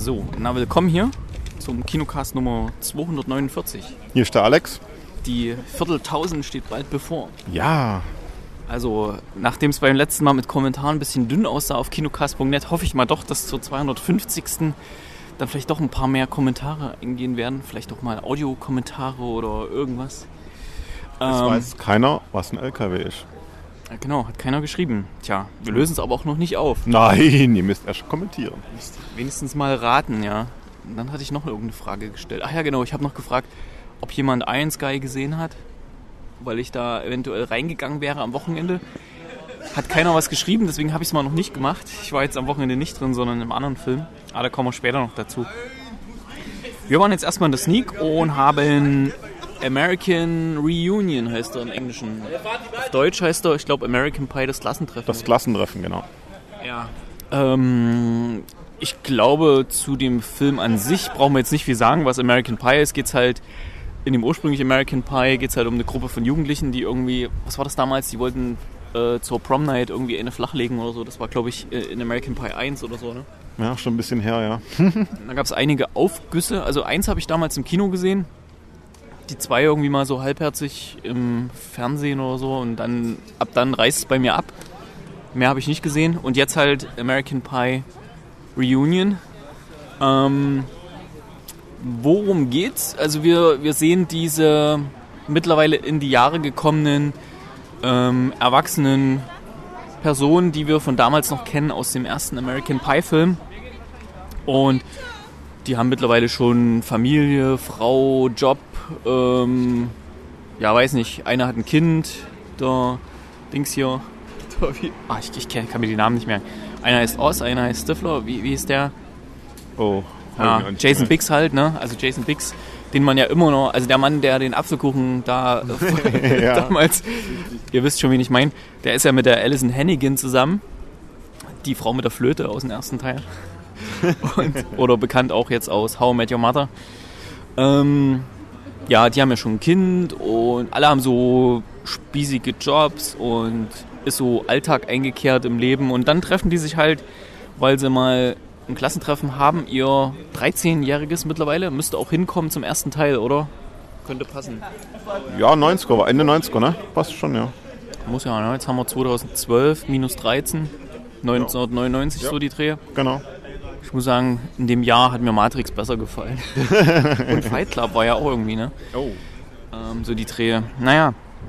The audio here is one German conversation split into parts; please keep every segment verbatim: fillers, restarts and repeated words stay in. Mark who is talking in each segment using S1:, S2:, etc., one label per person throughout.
S1: So, na willkommen hier zum Kinocast Nummer zweihundertneunundvierzig.
S2: Hier ist der Alex.
S1: Die Vierteltausend steht bald bevor.
S2: Ja.
S1: Also, nachdem es beim letzten Mal mit Kommentaren ein bisschen dünn aussah auf kinocast punkt net, hoffe ich mal doch, dass zur zweihundertfünfzigsten dann vielleicht doch ein paar mehr Kommentare eingehen werden. Vielleicht auch mal Audiokommentare oder irgendwas.
S2: Es ähm, weiß keiner, was ein L K W ist.
S1: Ja, genau, hat keiner geschrieben. Tja, wir lösen es aber auch noch nicht auf.
S2: Nein, ihr müsst erst kommentieren.
S1: Müsst wenigstens mal raten, ja. Und dann hatte ich noch irgendeine Frage gestellt. Ach ja, genau, ich habe noch gefragt, ob jemand Iron Sky gesehen hat, weil ich da eventuell reingegangen wäre am Wochenende. Hat keiner was geschrieben, deswegen habe ich es mal noch nicht gemacht. Ich war jetzt am Wochenende nicht drin, sondern im anderen Film. Aber da kommen wir später noch dazu. Wir waren jetzt erstmal in der Sneak und haben American Reunion, heißt er im Englischen. Auf Deutsch heißt er, ich glaube, American Pie, das Klassentreffen.
S2: Das Klassentreffen, genau.
S1: Ja. Ähm, ich glaube, zu dem Film an sich brauchen wir jetzt nicht viel sagen, was American Pie ist. Geht's halt in dem ursprünglichen American Pie geht es halt um eine Gruppe von Jugendlichen, die irgendwie, was war das damals, die wollten äh, zur Prom Night irgendwie eine flachlegen oder so. Das war, glaube ich, in American Pie eins oder so, ne?
S2: Ja, schon ein bisschen her, ja.
S1: Da gab es einige Aufgüsse. Also eins habe ich damals im Kino gesehen. Die zwei irgendwie mal so halbherzig im Fernsehen oder so. Und dann ab dann reißt es bei mir ab. Mehr habe ich nicht gesehen. Und jetzt halt American Pie Reunion. Ähm... Worum geht's? Also wir, wir sehen diese mittlerweile in die Jahre gekommenen ähm, erwachsenen Personen, die wir von damals noch kennen aus dem ersten American Pie Film. Und die haben mittlerweile schon Familie, Frau, Job, ähm, ja weiß nicht, einer hat ein Kind, der Dings hier, der, wie, ah, ich, ich kann, kann mir die Namen nicht merken. Einer heißt Oz, einer heißt Stifler, wie, wie ist der?
S2: Oh.
S1: Ja, Jason Biggs halt, ne? Also Jason Biggs, den man ja immer noch, also der Mann, der den Apfelkuchen da ja. damals, ihr wisst schon, wen ich meine, der ist ja mit der Alison Hannigan zusammen, die Frau mit der Flöte aus dem ersten Teil. Und, oder bekannt auch jetzt aus How I Met Your Mother. Ähm, ja, die haben ja schon ein Kind und alle haben so spießige Jobs und ist so Alltag eingekehrt im Leben und dann treffen die sich halt, weil sie mal ein Klassentreffen haben, ihr dreizehnjähriges mittlerweile, müsste auch hinkommen zum ersten Teil, oder? Könnte passen.
S2: Ja, neunziger, Ende neunziger, ne? Passt schon, ja.
S1: Muss ja, ne? Jetzt haben wir zweitausendzwölf, minus dreizehn, neunzehnhundertneunundneunzig ja. So die Dreh.
S2: Genau.
S1: Ich muss sagen, in dem Jahr hat mir Matrix besser gefallen. Und Fight Club war ja auch irgendwie, ne?
S2: Oh.
S1: Ähm, so die Dreh. Naja.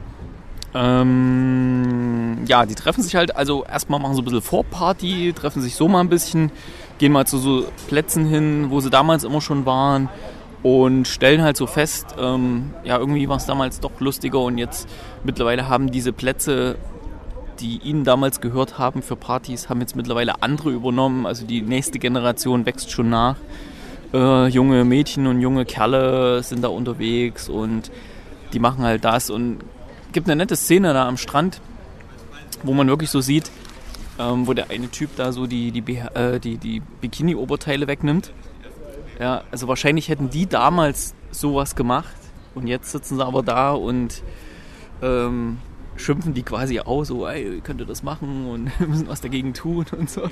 S1: Ähm, ja, die treffen sich halt, also erstmal machen so ein bisschen Vorparty, treffen sich so mal ein bisschen, gehen mal zu so Plätzen hin, wo sie damals immer schon waren und stellen halt so fest, ähm, ja, irgendwie war es damals doch lustiger und jetzt mittlerweile haben diese Plätze, die ihnen damals gehört haben für Partys, haben jetzt mittlerweile andere übernommen, also die nächste Generation wächst schon nach. Äh, junge Mädchen und junge Kerle sind da unterwegs und die machen halt das und gibt eine nette Szene da am Strand, wo man wirklich so sieht, ähm, wo der eine Typ da so die, die, äh, die, die Bikini-Oberteile wegnimmt. Ja, also wahrscheinlich hätten die damals sowas gemacht und jetzt sitzen sie aber da und ähm, schimpfen die quasi aus, so, ey, könnt ihr das machen und müssen was dagegen tun und so.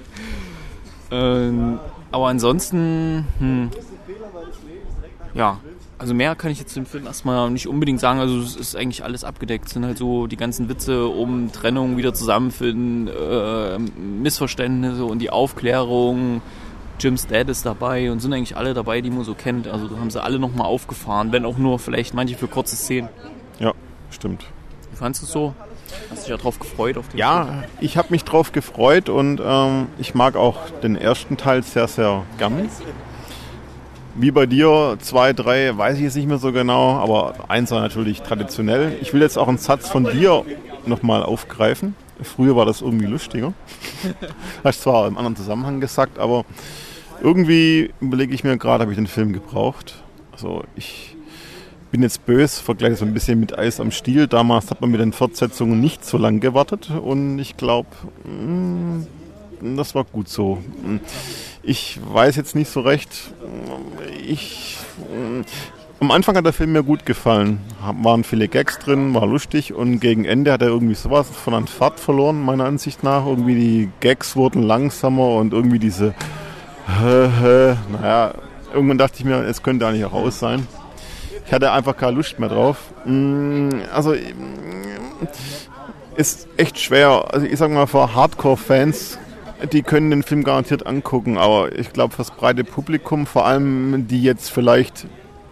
S1: Ähm, aber ansonsten, hm, ja, also mehr kann ich jetzt zum Film erstmal nicht unbedingt sagen, also es ist eigentlich alles abgedeckt, es sind halt so die ganzen Witze um Trennung, wieder zusammenfinden, äh, Missverständnisse und die Aufklärung, Jim's Dad ist dabei und sind eigentlich alle dabei, die man so kennt, also da haben sie alle nochmal aufgefahren, wenn auch nur vielleicht manche für kurze Szenen.
S2: Ja, stimmt.
S1: Wie fandest du es so? Hast du dich ja drauf gefreut? Auf den
S2: ja,
S1: Film?
S2: Ich habe mich drauf gefreut und ähm, ich mag auch den ersten Teil sehr, sehr gern. Wie bei dir, zwei, drei, weiß ich jetzt nicht mehr so genau, aber eins war natürlich traditionell. Ich will jetzt auch einen Satz von dir nochmal aufgreifen. Früher war das irgendwie lustiger. Hast zwar im anderen Zusammenhang gesagt, aber irgendwie überlege ich mir gerade, habe ich den Film gebraucht. Also ich bin jetzt böse, vergleiche so ein bisschen mit Eis am Stiel. Damals hat man mit den Fortsetzungen nicht so lange gewartet und ich glaube, das war gut so. Ich weiß jetzt nicht so recht. Ich, am Anfang hat der Film mir gut gefallen. Waren viele Gags drin, war lustig und gegen Ende hat er irgendwie sowas von an Fahrt verloren, meiner Ansicht nach. Irgendwie die Gags wurden langsamer und irgendwie diese naja, irgendwann dachte ich mir, es könnte eigentlich auch aus sein. Ich hatte einfach keine Lust mehr drauf. Also, ist echt schwer. Also ich sag mal, für Hardcore-Fans, die können den Film garantiert angucken, aber ich glaube, fürs breite Publikum, vor allem die jetzt vielleicht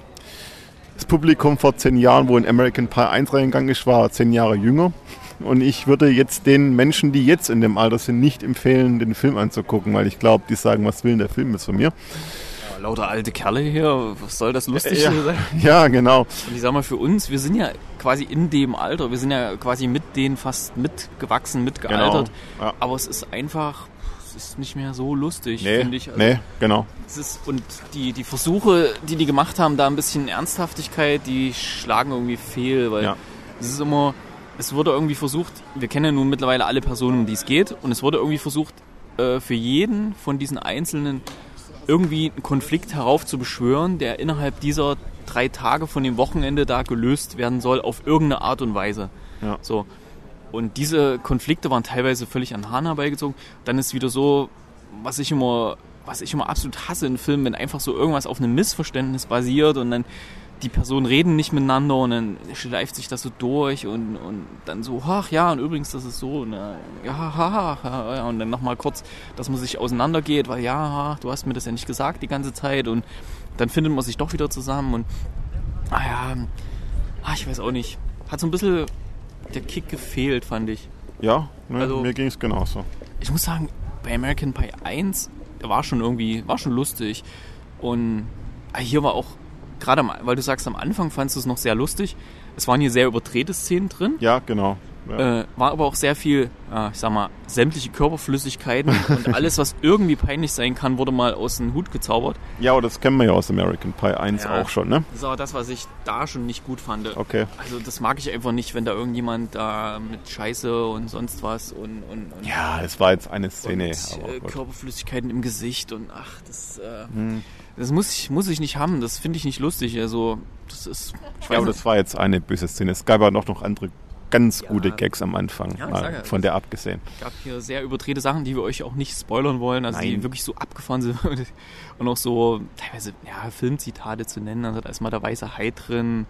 S2: das Publikum vor zehn Jahren, wo in American Pie eins reingegangen ist, war zehn Jahre jünger. Und ich würde jetzt den Menschen, die jetzt in dem Alter sind, nicht empfehlen, den Film anzugucken, weil ich glaube, die sagen, was will denn der Film jetzt von mir?
S1: Ja, lauter alte Kerle hier, was soll das lustig
S2: ja,
S1: sein?
S2: Ja, genau.
S1: Und ich sag mal, für uns, wir sind ja quasi in dem Alter, wir sind ja quasi mit denen fast mitgewachsen, mitgealtert.
S2: Genau. Ja.
S1: Aber es ist einfach, es ist nicht mehr so lustig,
S2: nee,
S1: finde ich. Also,
S2: nee, genau.
S1: Es ist, und die, die Versuche, die die gemacht haben, da ein bisschen Ernsthaftigkeit, die schlagen irgendwie fehl, weil
S2: ja.
S1: es ist immer... Es wurde irgendwie versucht, wir kennen ja nun mittlerweile alle Personen, um die es geht, und es wurde irgendwie versucht, äh, für jeden von diesen Einzelnen irgendwie einen Konflikt heraufzubeschwören, der innerhalb dieser drei Tage von dem Wochenende da gelöst werden soll, auf irgendeine Art und Weise.
S2: Ja.
S1: So. Und diese Konflikte waren teilweise völlig an den Haaren herbeigezogen. Dann ist wieder so, was ich immer, was ich immer absolut hasse in Filmen, wenn einfach so irgendwas auf einem Missverständnis basiert und dann die Personen reden nicht miteinander und dann schleift sich das so durch und, und dann so, ach ja, und übrigens, das ist so, und, ja, haha, ha, ja, und dann nochmal kurz, dass man sich auseinandergeht, weil ja, du hast mir das ja nicht gesagt die ganze Zeit und dann findet man sich doch wieder zusammen und, ah ja, ach, ich weiß auch nicht, hat so ein bisschen der Kick gefehlt, fand ich.
S2: Ja, ne,
S1: also,
S2: mir ging es genauso.
S1: Ich muss sagen, bei American Pie eins, der war schon irgendwie, war schon lustig und hier war auch gerade, weil du sagst, am Anfang fandst du es noch sehr lustig. Es waren hier sehr überdrehte Szenen drin.
S2: Ja, genau. Ja.
S1: Äh, war aber auch sehr viel, äh, ich sag mal, sämtliche Körperflüssigkeiten und alles, was irgendwie peinlich sein kann, wurde mal aus dem Hut gezaubert.
S2: Ja, aber das kennen wir ja aus American Pie eins ja, auch schon, ne?
S1: Das ist auch das, was ich da schon nicht gut fand.
S2: Okay.
S1: Also das mag ich einfach nicht, wenn da irgendjemand da mit Scheiße und sonst was und... und, und
S2: ja, es war jetzt eine Szene.
S1: Und, äh, Körperflüssigkeiten im Gesicht und ach, das... Äh, hm. Das muss ich, muss ich nicht haben, das finde ich nicht lustig. Also, das ist. Ich weiß
S2: ja, aber
S1: nicht.
S2: Das war jetzt eine böse Szene. Es gab aber noch, noch andere ganz ja. gute Gags am Anfang,
S1: ja,
S2: mal,
S1: ja,
S2: von der abgesehen.
S1: Es gab hier sehr überdrehte Sachen, die wir euch auch nicht spoilern wollen, also Nein. die wirklich so abgefahren sind und auch so teilweise ja, Filmzitate zu nennen. Also da ist mal der weiße Hai drin.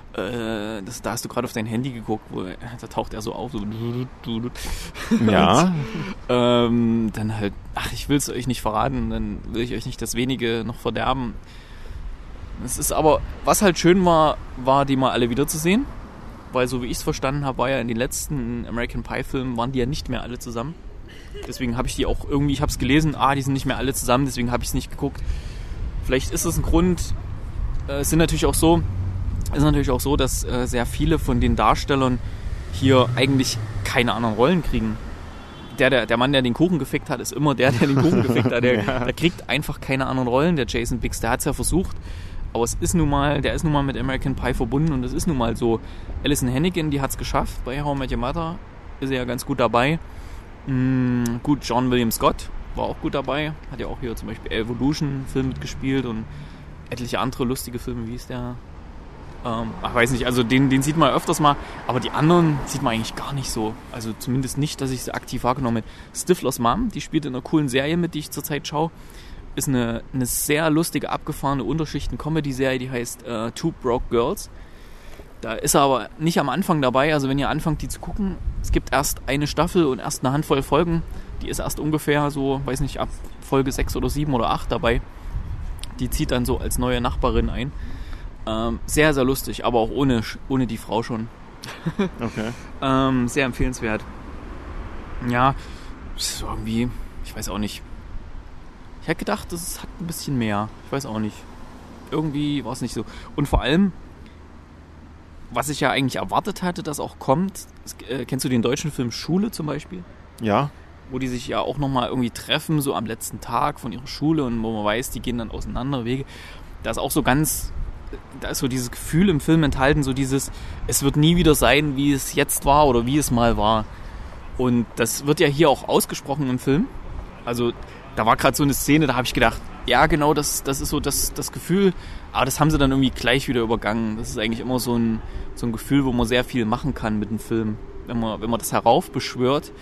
S1: Äh, das, da hast du gerade auf dein Handy geguckt, wo da taucht er so auf. So
S2: ja.
S1: Und, ähm, dann halt, ach, ich will es euch nicht verraten, dann will ich euch nicht das Wenige noch verderben. Es ist aber, was halt schön war, war die mal alle wiederzusehen. Weil so wie ich es verstanden habe, war ja in den letzten American Pie Filmen, waren die ja nicht mehr alle zusammen. Deswegen habe ich die auch irgendwie, ich habe es gelesen, ah, die sind nicht mehr alle zusammen, deswegen habe ich es nicht geguckt. Vielleicht ist es ein Grund, äh, es sind natürlich auch so, es ist natürlich auch so, dass äh, sehr viele von den Darstellern hier eigentlich keine anderen Rollen kriegen. Der, der, der Mann, der den Kuchen gefickt hat, ist immer der, der den Kuchen gefickt hat. Der, ja. der kriegt einfach keine anderen Rollen, der Jason Biggs, der hat es ja versucht. Aber es ist nun mal, der ist nun mal mit American Pie verbunden und es ist nun mal so. Alison Hannigan, die hat es geschafft. Bei How I Met Your Mother ist er ja ganz gut dabei. Mhm, gut, John William Scott war auch gut dabei. Hat ja auch hier zum Beispiel Evolution-Film mitgespielt und etliche andere lustige Filme. Wie ist der? Ähm, ach, weiß nicht. Also den, den sieht man öfters mal. Aber die anderen sieht man eigentlich gar nicht so. Also zumindest nicht, dass ich sie aktiv wahrgenommen habe. Stiflers Mom, die spielt in einer coolen Serie mit, die ich zurzeit schaue. Ist eine, eine sehr lustige, abgefahrene Unterschichten-Comedy-Serie, die heißt äh, Two Broke Girls. Da ist er aber nicht am Anfang dabei, also wenn ihr anfangt, die zu gucken, es gibt erst eine Staffel und erst eine Handvoll Folgen. Die ist erst ungefähr so, weiß nicht, ab Folge sechs oder sieben oder acht dabei. Die zieht dann so als neue Nachbarin ein. Ähm, sehr, sehr lustig, aber auch ohne, ohne die Frau schon.
S2: Okay.
S1: ähm, sehr empfehlenswert. Ja, ist irgendwie, ich weiß auch nicht. Ich hätte gedacht, das hat ein bisschen mehr. Ich weiß auch nicht. Irgendwie war es nicht so. Und vor allem, was ich ja eigentlich erwartet hatte, dass auch kommt, äh, kennst du den deutschen Film Schule zum Beispiel?
S2: Ja.
S1: Wo die sich ja auch nochmal irgendwie treffen, so am letzten Tag von ihrer Schule und wo man weiß, die gehen dann auseinander Wege. Da ist auch so ganz, da ist so dieses Gefühl im Film enthalten, so dieses, es wird nie wieder sein, wie es jetzt war oder wie es mal war. Und das wird ja hier auch ausgesprochen im Film. Also da war gerade so eine Szene, da habe ich gedacht, ja genau, das, das ist so das, das Gefühl, aber das haben sie dann irgendwie gleich wieder übergangen. Das ist eigentlich immer so ein, so ein Gefühl, wo man sehr viel machen kann mit dem Film. Wenn man, wenn man das heraufbeschwört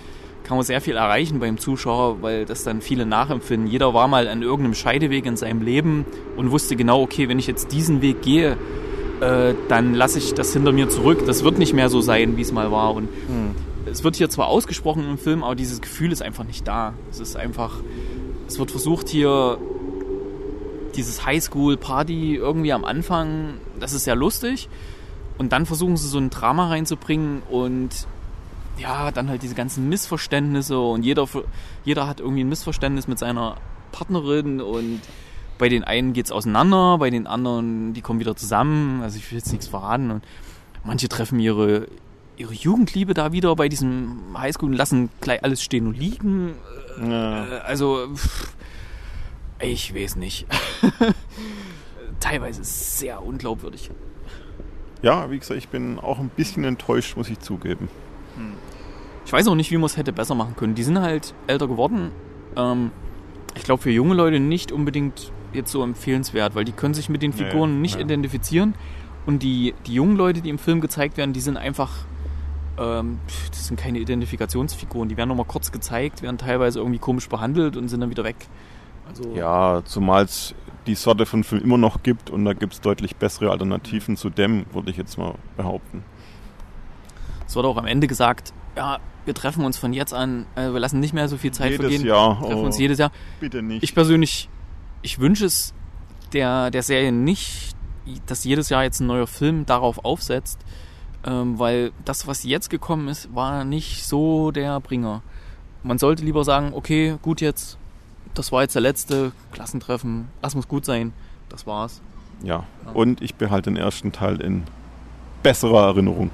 S1: kann man sehr viel erreichen beim Zuschauer, weil das dann viele nachempfinden. Jeder war mal an irgendeinem Scheideweg in seinem Leben und wusste genau, okay, wenn ich jetzt diesen Weg gehe, äh, dann lasse ich das hinter mir zurück. Das wird nicht mehr so sein, wie es mal war. Und hm. es wird hier zwar ausgesprochen im Film, aber dieses Gefühl ist einfach nicht da. Es ist einfach, es wird versucht hier, dieses Highschool-Party irgendwie am Anfang, das ist sehr lustig. Und dann versuchen sie so ein Drama reinzubringen und ja, dann halt diese ganzen Missverständnisse und jeder, jeder hat irgendwie ein Missverständnis mit seiner Partnerin und bei den einen geht's auseinander, bei den anderen, die kommen wieder zusammen. Also ich will jetzt nichts verraten. Und manche treffen ihre, ihre Jugendliebe da wieder bei diesem Highschool und lassen gleich alles stehen und liegen. Ja. Also pff, ich weiß nicht. Teilweise ist es sehr unglaubwürdig.
S2: Ja, wie gesagt, ich bin auch ein bisschen enttäuscht, muss ich zugeben.
S1: Ich weiß auch nicht, wie man es hätte besser machen können. Die sind halt älter geworden. Ähm, ich glaube, für junge Leute nicht unbedingt jetzt so empfehlenswert, weil die können sich mit den Figuren nee, nicht nee. identifizieren. Und die, die jungen Leute, die im Film gezeigt werden, die sind einfach, ähm, das sind keine Identifikationsfiguren. Die werden nochmal kurz gezeigt, werden teilweise irgendwie komisch behandelt und sind dann wieder weg. Also
S2: ja, zumal es die Sorte von Film immer noch gibt und da gibt es deutlich bessere Alternativen zu dem, würde ich jetzt mal behaupten.
S1: Es wurde auch am Ende gesagt, ja, wir treffen uns von jetzt an, äh, wir lassen nicht mehr so viel Zeit
S2: jedes
S1: vergehen.
S2: Jahr.
S1: Wir treffen
S2: oh,
S1: uns jedes Jahr.
S2: Bitte nicht.
S1: Ich persönlich, ich wünsche es der, der Serie nicht, dass jedes Jahr jetzt ein neuer Film darauf aufsetzt, ähm, weil das, was jetzt gekommen ist, war nicht so der Bringer. Man sollte lieber sagen, okay, gut jetzt, das war jetzt der letzte Klassentreffen, das muss gut sein, das war's.
S2: Ja, ja. Und ich behalte den ersten Teil in besserer Erinnerung.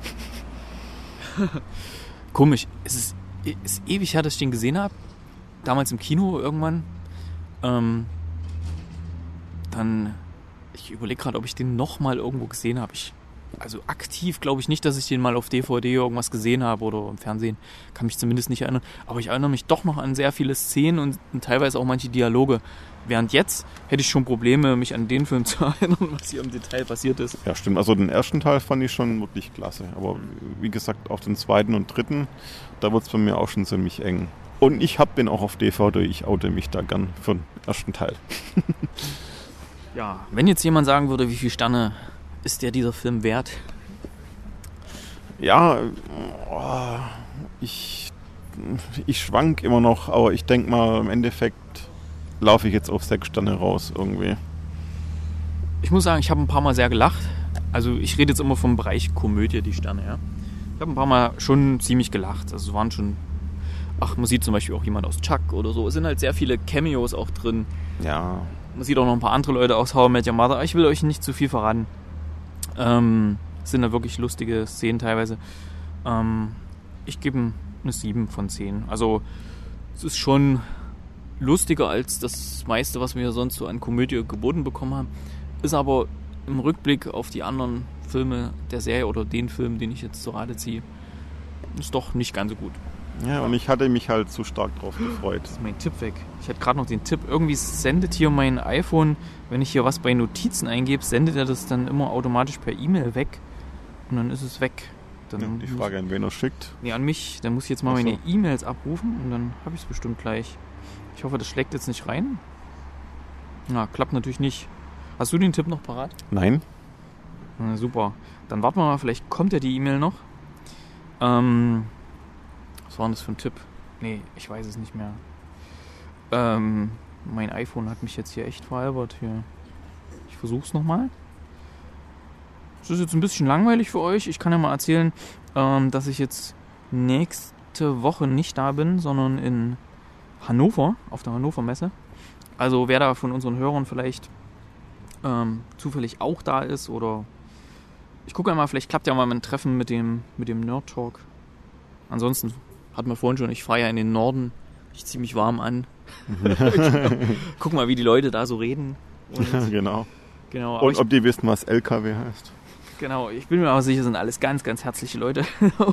S1: Komisch, es ist, es ist ewig her, dass ich den gesehen habe, damals im Kino irgendwann. Ähm, dann, ich überlege gerade, ob ich den nochmal irgendwo gesehen habe. Ich, also aktiv glaube ich nicht, dass ich den mal auf D V D irgendwas gesehen habe oder im Fernsehen. Kann mich zumindest nicht erinnern. Aber ich erinnere mich doch noch an sehr viele Szenen und, und teilweise auch manche Dialoge. Während jetzt hätte ich schon Probleme, mich an den Film zu erinnern, was hier im Detail passiert ist.
S2: Ja, stimmt. Also den ersten Teil fand ich schon wirklich klasse. Aber wie gesagt, auf den zweiten und dritten, da wird es bei mir auch schon ziemlich eng. Und ich habe den auch auf D V D. Ich oute mich da gern für den ersten Teil.
S1: Ja, wenn jetzt jemand sagen würde, wie viele Sterne ist der dieser Film wert?
S2: Ja, oh, ich, ich schwank immer noch, aber ich denke mal, im Endeffekt laufe ich jetzt auf sechs Sterne raus irgendwie.
S1: Ich muss sagen, ich habe ein paar Mal sehr gelacht. Also ich rede jetzt immer vom Bereich Komödie, die Sterne, ja. Ich habe ein paar Mal schon ziemlich gelacht. Also es waren schon, ach, man sieht zum Beispiel auch jemand aus Chuck oder so. Es sind halt sehr viele Cameos auch drin.
S2: Ja.
S1: Man sieht auch noch ein paar andere Leute aus How I Met Your Mother. Ich will euch nicht zu viel verraten. Ähm, es sind da wirklich lustige Szenen teilweise. Ähm, ich gebe eine sieben von zehn. Also es ist schon lustiger als das meiste, was wir sonst so an Komödie geboten bekommen haben. Ist aber im Rückblick auf die anderen Filme der Serie oder den Film, den ich jetzt zur Rate ziehe, ist doch nicht ganz so gut.
S2: Ja, und ich hatte mich halt zu stark drauf gefreut.
S1: Das ist mein Tipp weg. Ich hatte gerade noch den Tipp, irgendwie sendet hier mein iPhone, wenn ich hier was bei Notizen eingebe, sendet er das dann immer automatisch per E-Mail weg und dann ist es weg. Dann
S2: ja, die Frage, an wen er schickt.
S1: Nee, an mich. Dann muss ich jetzt mal
S2: so.
S1: meine E-Mails abrufen und dann habe ich es bestimmt gleich. Ich hoffe, das schlägt jetzt nicht rein. Na, klappt natürlich nicht. Hast du den Tipp noch parat?
S2: Nein.
S1: Na, super. Dann warten wir mal, vielleicht kommt ja die E-Mail noch. Ähm... Was war denn das für ein Tipp? Nee, ich weiß es nicht mehr. Ähm, mein iPhone hat mich jetzt hier echt veralbert. Hier. Ich versuch's nochmal. Das ist jetzt ein bisschen langweilig für euch. Ich kann ja mal erzählen, ähm, dass ich jetzt nächste Woche nicht da bin, sondern in Hannover, auf der Hannover Messe. Also wer da von unseren Hörern vielleicht ähm, zufällig auch da ist oder ich gucke einmal, vielleicht klappt ja mal mein Treffen mit dem, mit dem Nerd Talk. Ansonsten hatten wir vorhin schon, ich fahre ja in den Norden. Ich ziehe mich warm an. Guck mal, wie die Leute da so reden.
S2: Und, ja, genau.
S1: genau
S2: Und ob die wissen, was L K W heißt.
S1: Genau, ich bin mir aber sicher, sind alles ganz, ganz herzliche Leute,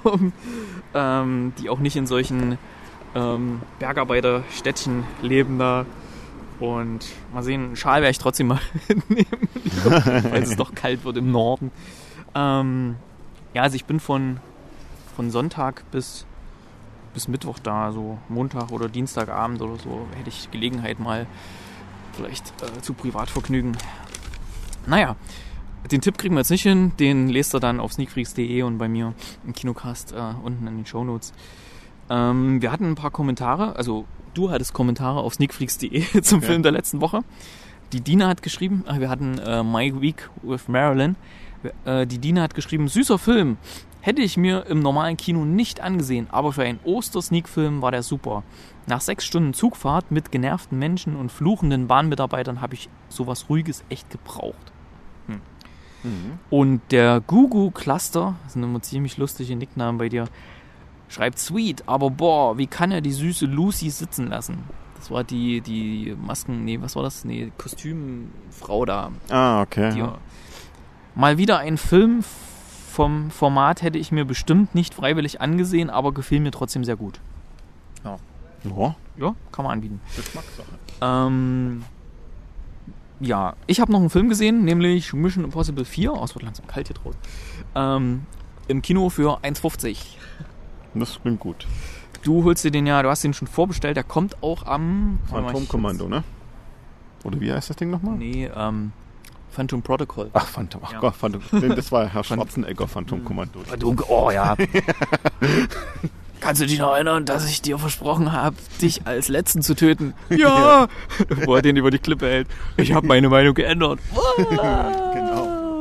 S1: ähm, die auch nicht in solchen ähm, Bergarbeiterstädtchen leben da. Und mal sehen, einen Schal werde ich trotzdem mal mitnehmen, weil es doch kalt wird im Norden. Ähm, ja, also ich bin von, von Sonntag bis bis Mittwoch da, so Montag oder Dienstagabend oder so, hätte ich Gelegenheit mal vielleicht äh, zu Privatvergnügen. Naja, den Tipp kriegen wir jetzt nicht hin, den lest ihr dann auf sneakfreaks punkt de und bei mir im Kinocast äh, unten in den Shownotes. Ähm, wir hatten ein paar Kommentare, also du hattest Kommentare auf sneakfreaks punkt de zum okay. Film der letzten Woche. Die Dina hat geschrieben, wir hatten äh, My Week with Marilyn, äh, die Dina hat geschrieben, süßer Film, hätte ich mir im normalen Kino nicht angesehen, aber für einen Oster-Sneak-Film war der super. Nach sechs Stunden Zugfahrt mit genervten Menschen und fluchenden Bahnmitarbeitern habe ich sowas Ruhiges echt gebraucht. Hm. Mhm. Und der Gugu Cluster, das sind immer ziemlich lustige Nicknamen bei dir, schreibt sweet, aber boah, wie kann er die süße Lucy sitzen lassen? Das war die, die Masken, nee, was war das? Nee, Kostümfrau da.
S2: Ah, okay.
S1: Die, mal wieder ein Film vom Format hätte ich mir bestimmt nicht freiwillig angesehen, aber gefiel mir trotzdem sehr gut. Ja.
S2: Ja,
S1: ja kann man anbieten.
S2: Geschmackssache.
S1: Ähm, ja, ich habe noch einen Film gesehen, nämlich Mission Impossible vier. Oh, es wird langsam kalt hier draußen. Ähm, Im Kino für eins fünfzig.
S2: Das klingt gut.
S1: Du holst dir den ja, du hast den schon vorbestellt, der kommt auch am...
S2: Phantom Commando, ne? Oder wie heißt das Ding nochmal?
S1: Nee, ähm, Phantom Protocol.
S2: Ach, Phantom, ach
S1: ja.
S2: Gott, Phantom. Das war Herr Schwarzenegger, Phantom Commando.
S1: Oh ja. Kannst du dich noch erinnern, dass ich dir versprochen habe, dich als Letzten zu töten? Ja! Wo er den über die Klippe hält. Ich habe meine Meinung geändert.
S2: Genau.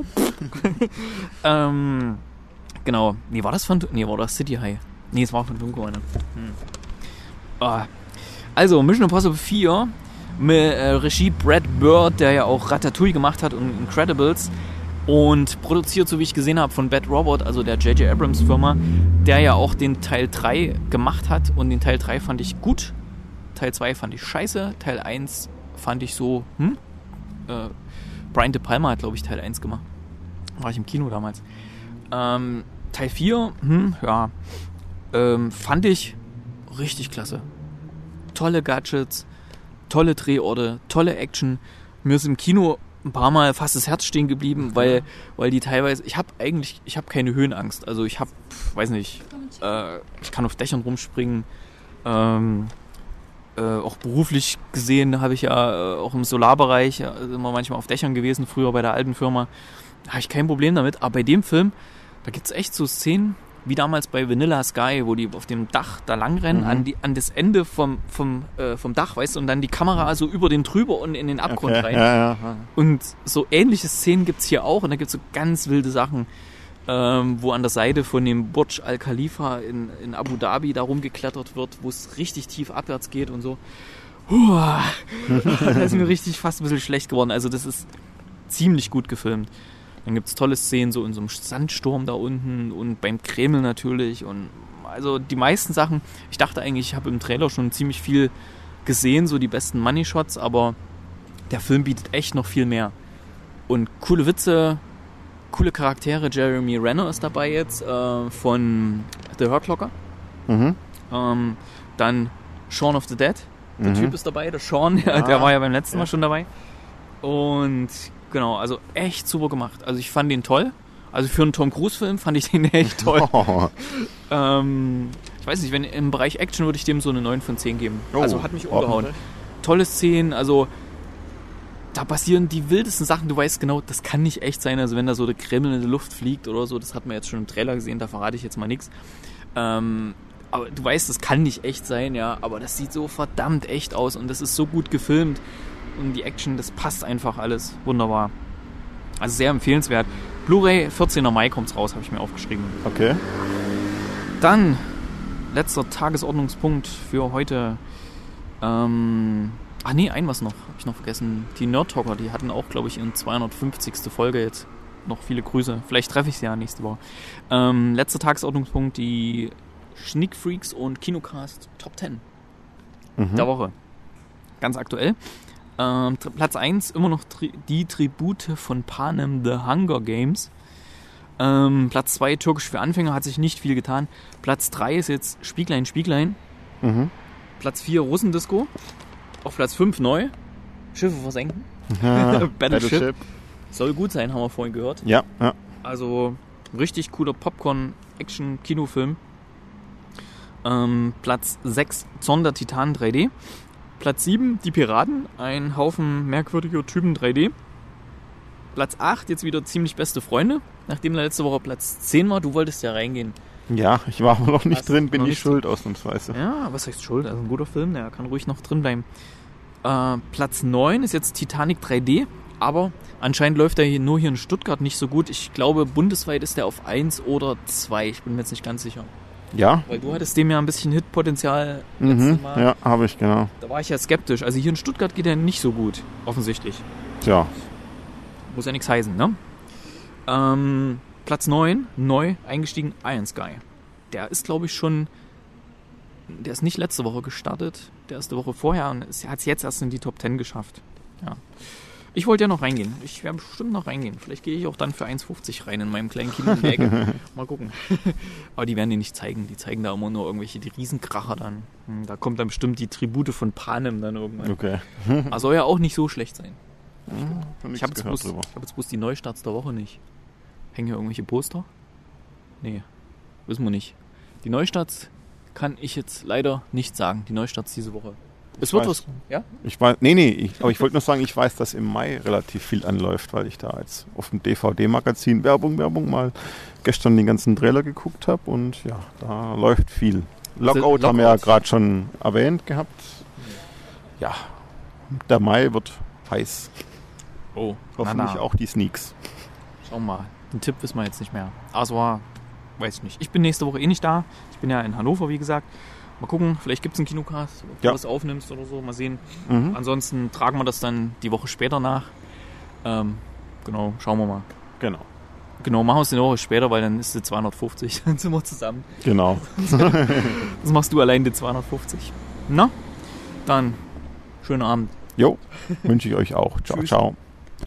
S1: ähm, genau. Nee, war das Phantom... Nee, war das City High? Nee, es war Phantom Commando. Hm. Oh. Also, Mission Impossible vier mit äh, Regie Brad Bird, der ja auch Ratatouille gemacht hat und Incredibles und produziert, so wie ich gesehen habe, von Bad Robot, also der J J Abrams Firma, der ja auch den Teil drei gemacht hat und den Teil drei fand ich gut, Teil zwei fand ich scheiße, Teil eins fand ich so, hm? Äh, Brian De Palma hat, glaube ich, Teil eins gemacht. War ich im Kino damals. Ähm, Teil vier, hm, ja, ähm, fand ich richtig klasse. Tolle Gadgets, tolle Drehorte, tolle Action. Mir ist im Kino ein paar Mal fast das Herz stehen geblieben, weil, weil die teilweise, ich habe eigentlich, ich habe keine Höhenangst. Also ich habe, weiß nicht, äh, ich kann auf Dächern rumspringen. Ähm, äh, auch beruflich gesehen habe ich ja äh, auch im Solarbereich äh, immer manchmal auf Dächern gewesen, früher bei der alten Firma. Da habe ich kein Problem damit. Aber bei dem Film, da gibt es echt so Szenen, wie damals bei Vanilla Sky, wo die auf dem Dach da langrennen, mhm. an, die, an das Ende vom, vom, äh, vom Dach, weißt du, und dann die Kamera so über den drüber und in den Abgrund
S2: okay.
S1: rein.
S2: Ja, ja, ja.
S1: Und so ähnliche Szenen gibt es hier auch, und da gibt es so ganz wilde Sachen, ähm, wo an der Seite von dem Burj Al Khalifa in, in Abu Dhabi da rumgeklettert wird, wo es richtig tief abwärts geht und so. Puh, da ist mir richtig fast ein bisschen schlecht geworden. Also das ist ziemlich gut gefilmt. Dann gibt es tolle Szenen so in so einem Sandsturm da unten und beim Kreml natürlich. Und also die meisten Sachen, ich dachte eigentlich, ich habe im Trailer schon ziemlich viel gesehen, so die besten Money-Shots, aber der Film bietet echt noch viel mehr. Und coole Witze, coole Charaktere. Jeremy Renner ist dabei jetzt äh, von The Hurt Locker.
S2: Mhm.
S1: Ähm, dann Shaun of the Dead. Der
S2: mhm.
S1: Typ ist dabei, der Sean,
S2: ja.
S1: der war ja beim letzten
S2: ja.
S1: Mal schon dabei. Und genau, also echt super gemacht. Also ich fand den toll. Also für einen Tom Cruise-Film fand ich den echt toll.
S2: Oh.
S1: ähm, ich weiß nicht, wenn im Bereich Action würde ich dem so eine neun von zehn geben.
S2: Oh.
S1: Also hat mich umgehauen. Tolle Szenen, also da passieren die wildesten Sachen. Du weißt genau, das kann nicht echt sein. Also wenn da so der Kreml in die Luft fliegt oder so, das hat man jetzt schon im Trailer gesehen, da verrate ich jetzt mal nichts. Ähm, aber du weißt, das kann nicht echt sein, ja. Aber das sieht so verdammt echt aus und das ist so gut gefilmt. Und die Action, das passt einfach alles wunderbar. Also sehr empfehlenswert. Blu-ray, vierzehnten Mai kommt's raus, habe ich mir aufgeschrieben.
S2: Okay.
S1: Dann, letzter Tagesordnungspunkt für heute. Ähm, ach nee, ein was noch, habe ich noch vergessen. Die Nerd Talker, die hatten auch, glaube ich, in zweihundertfünfzigste Folge jetzt noch viele Grüße. Vielleicht treffe ich sie ja nächste Woche. Ähm, letzter Tagesordnungspunkt, die Sneak Freaks und Kinocast Top zehn mhm. der Woche. Ganz aktuell. Ähm, Platz eins, immer noch tri- die Tribute von Panem, The Hunger Games. Ähm, Platz zwei, Türkisch für Anfänger, hat sich nicht viel getan. Platz drei ist jetzt Spieglein, Spieglein.
S2: Mhm.
S1: Platz vier, Russendisco. Auf Platz fünf neu, Schiffe versenken.
S2: Ja,
S1: Battleship.
S2: Battleship.
S1: Soll gut sein, haben wir vorhin gehört.
S2: Ja, ja.
S1: Also richtig cooler Popcorn-Action-Kinofilm. Ähm, Platz sechs, Zorn der Titanen drei D. Platz sieben, Die Piraten, ein Haufen merkwürdiger Typen drei D. Platz acht, jetzt wieder Ziemlich beste Freunde, nachdem da letzte Woche Platz zehn war. Du wolltest ja reingehen.
S2: Ja, ich war aber noch nicht
S1: Hast
S2: drin, bin
S1: noch
S2: ich
S1: nicht
S2: schuld, ausnahmsweise.
S1: Ja, was heißt schuld? Also ein guter Film, der kann ruhig noch drin bleiben. Äh, Platz neun ist jetzt Titanic drei D, aber anscheinend läuft er hier nur hier in Stuttgart nicht so gut. Ich glaube, bundesweit ist der auf eins oder zwei. Ich bin mir jetzt nicht ganz sicher.
S2: Ja?
S1: Weil du hattest dem ja ein bisschen Hitpotenzial
S2: Mhm,
S1: letztes Mal.
S2: ja, habe ich, genau.
S1: Da war ich ja skeptisch. Also hier in Stuttgart geht er nicht so gut, offensichtlich.
S2: Tja,
S1: Muss ja nichts heißen, ne? Ähm, Platz neun, neu eingestiegen, Iron Sky. Der ist, glaube ich, schon... Der ist nicht letzte Woche gestartet, der ist die Woche vorher und hat es jetzt erst in die Top zehn geschafft. Ja. Ich wollte ja noch reingehen. Ich werde bestimmt noch reingehen. Vielleicht gehe ich auch dann für eins fünfzig rein in meinem kleinen Kino in der Ecke. Mal gucken. Aber die werden die nicht zeigen. Die zeigen da immer nur irgendwelche die Riesenkracher dann. Da kommt dann bestimmt die Tribute von Panem dann irgendwann.
S2: okay.
S1: Aber soll ja auch nicht so schlecht sein.
S2: Hm,
S1: Ich habe jetzt, bloß- ich hab jetzt bloß die Neustarts der Woche nicht. Hängen hier irgendwelche Poster? Nee, wissen wir nicht. Die Neustarts kann ich jetzt leider nicht sagen. Die Neustarts diese Woche. Es wird
S2: weiß.
S1: was. Ja?
S2: Ich weiß, nee, nee, ich, aber ich wollte nur sagen, ich weiß, dass im Mai relativ viel anläuft, weil ich da jetzt auf dem D V D-Magazin Werbung, Werbung mal gestern den ganzen Trailer geguckt habe und ja, da läuft viel. Lockout haben wir ja
S1: Lockout.
S2: gerade schon erwähnt gehabt. Ja, der Mai wird heiß.
S1: Oh,
S2: Hoffentlich
S1: na, na.
S2: auch die Sneaks.
S1: Schauen wir mal. Den Tipp wissen wir jetzt nicht mehr. Also, weiß ich nicht. Ich bin nächste Woche eh nicht da. Ich bin ja in Hannover, wie gesagt. Mal gucken, vielleicht gibt es einen Kinocast, ob
S2: Ja.
S1: du das aufnimmst oder so. Mal sehen.
S2: Mhm.
S1: Ansonsten tragen wir das dann die Woche später nach. Ähm, genau, schauen wir mal.
S2: Genau,
S1: Genau, machen wir es eine Woche später, weil dann ist es zweihundertfünfzig. Dann sind wir zusammen.
S2: genau.
S1: Das machst du allein die zweihundertfünfzig. Na, dann schönen Abend.
S2: Jo, wünsche ich euch auch. Ciao,
S1: Tschüss.
S2: ciao.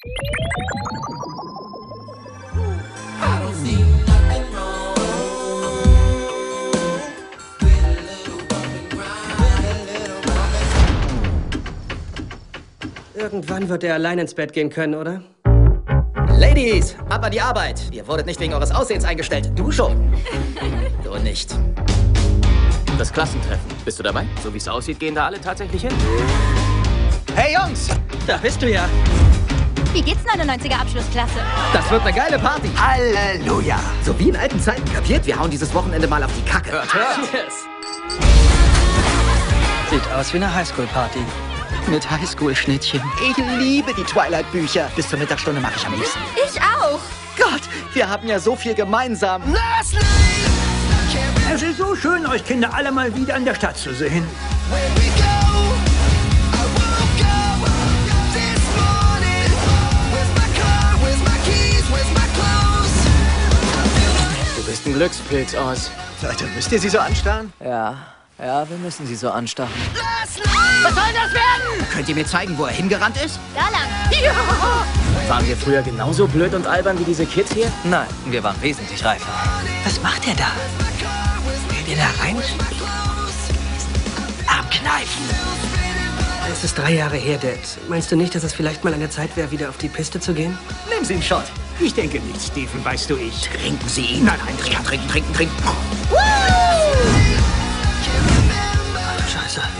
S3: Irgendwann wird er allein ins Bett gehen können, oder?
S4: Ladies, ab an die Arbeit. Ihr wurdet nicht wegen eures Aussehens eingestellt. Du schon. Du nicht. Das Klassentreffen. Bist du dabei? So wie es aussieht, gehen da alle tatsächlich hin. Hey Jungs,
S3: Da bist du ja.
S5: Wie geht's neunundneunziger Abschlussklasse?
S4: das wird eine geile Party. Halleluja. So wie in alten Zeiten, kapiert? Wir hauen dieses Wochenende mal auf die Kacke. Hört, hört.
S3: Yes. Sieht aus wie eine Highschool-Party. Mit Highschool-Schnittchen.
S4: Ich liebe die Twilight-Bücher. Bis zur Mittagsstunde mache ich am liebsten.
S5: Ich auch.
S4: Gott, wir haben ja so viel gemeinsam.
S6: Es ist so schön, euch Kinder alle mal wieder in der Stadt zu sehen.
S4: Du bist ein Glückspilz, Oz. Leute, müsst ihr sie so anstarren?
S7: Ja, ja, wir müssen sie so anstarren.
S5: Was soll das werden?
S4: Könnt ihr mir zeigen, wo er hingerannt ist?
S5: Da lang.
S4: Waren wir früher genauso blöd und albern wie diese Kids hier?
S7: Nein, wir waren wesentlich reifer.
S3: Was macht er da? Will der da rein? Arm kneifen. Es ist drei Jahre her, Dad. Meinst du nicht, dass es vielleicht mal an der Zeit wäre, wieder auf die Piste zu gehen?
S6: Nehmen Sie einen Shot. Ich denke nicht, Stephen, weißt du ich.
S4: Trinken Sie ihn. Nein, nein, trinken, trinken, trinken, trinken.
S3: Scheiße.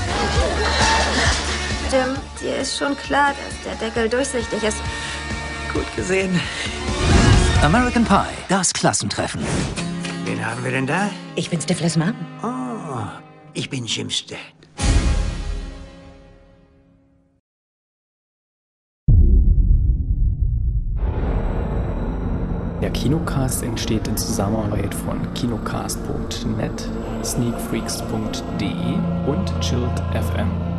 S8: Jim, dir ist schon klar, dass der Deckel durchsichtig ist.
S3: Gut gesehen.
S7: American Pie, das Klassentreffen.
S6: Wen haben wir denn da?
S5: Ich bin Stiflers Mom.
S6: Oh, ich bin Jim's Dad.
S1: Der Kinocast entsteht in Zusammenarbeit von kinocast punkt net, sneakfreaks punkt de und chilledfm.